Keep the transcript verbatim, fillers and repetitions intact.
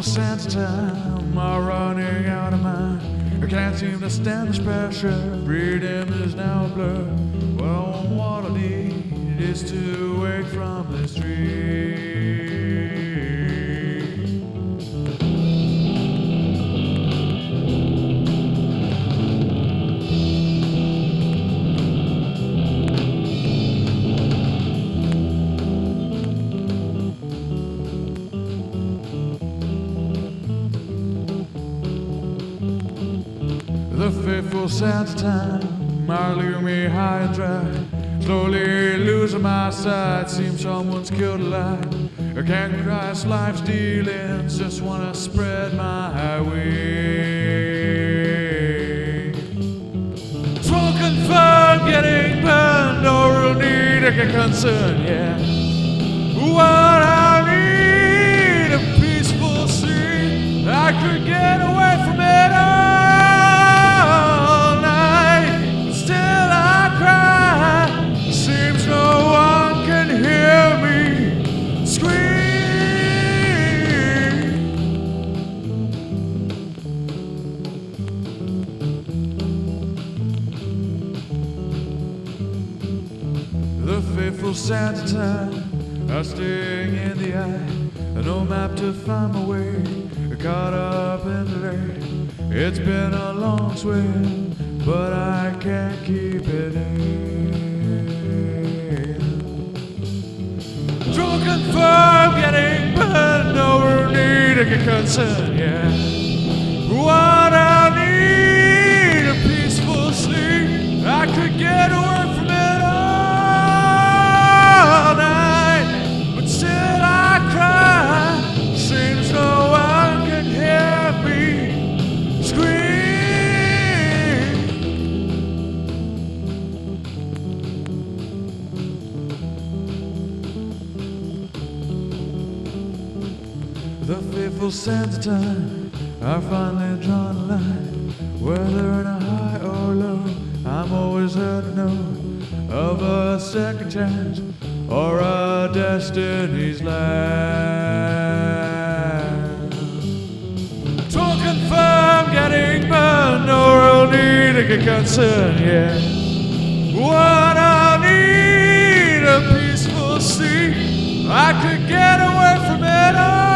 faithful sands of time are running out of mind. I can't seem to stand this pressure. Freedom is now a blur. Well, what I need is to wake from this dream. The faithful sands of time are leaving me high and dry. Slowly losing my sight, seems someone's killed a light. I can't Christ life's dealings, just wanna spread my wings. Smoke confirmed, getting burned, no real need to get concerned, yeah. What I need, a peaceful sea, I could get away from it all. The faithful sands of time are staying in the eye. No map to find my way, caught up in the rain. It's been a long swim, but I can't keep it in. Drunk and firm, getting burned, no real need to get concerned, yeah. What I need, a peaceful sleep, I could get away from it all. The faithful sands of time are finally drawn a line. Whether in a high or low, I'm always here to know of a second chance or a destiny's land. Talking firm, getting burned, no real need to get concerned, yeah. What I need, a peaceful sea, I could get away from it all.